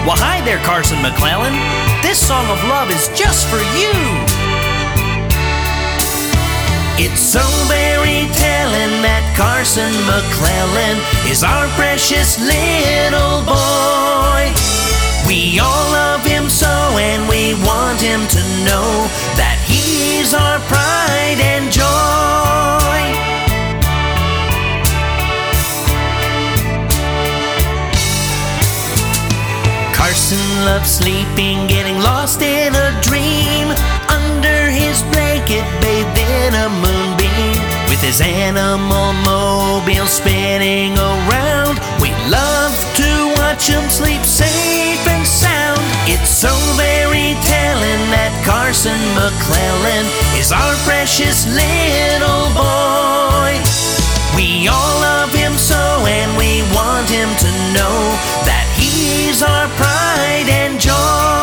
Well, hi there, Carson McClellan. This song of love is just for you. It's so very telling that Carson McClellan is our precious little boy. We all love him so, and we want him to know that he's our pride and joy. Carson loves sleeping, getting lost in a dream, under his blanket bathed in a moonbeam, with his animal mobile spinning around. We love to watch him sleep safe and sound. It's so very telling that Carson McClellan is our precious little boy. We all love him so, and we want him to know that he's our pride and joy.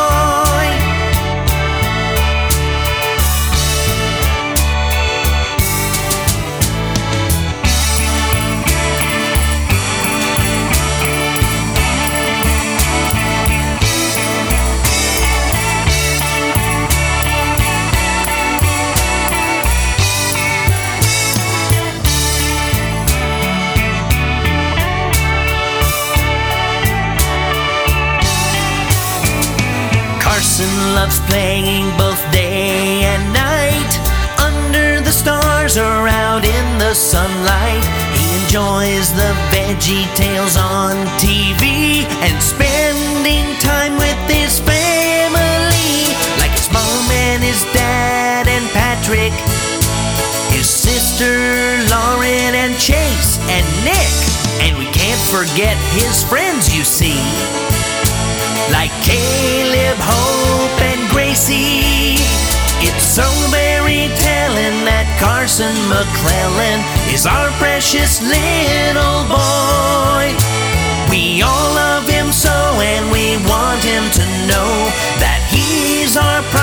Carson loves playing both day and night, under the stars or out in the sunlight. He enjoys the Veggie Tales on TV and spending time with his family, like his mom and his dad and Patrick, his sister Lauren and Chase and Nick, and we can't forget his friends, you see, like Caleb, Hope, and Gracie. It's so very telling that Carson McClellan is our precious little boy. We all love him so, and we want him to know that he's our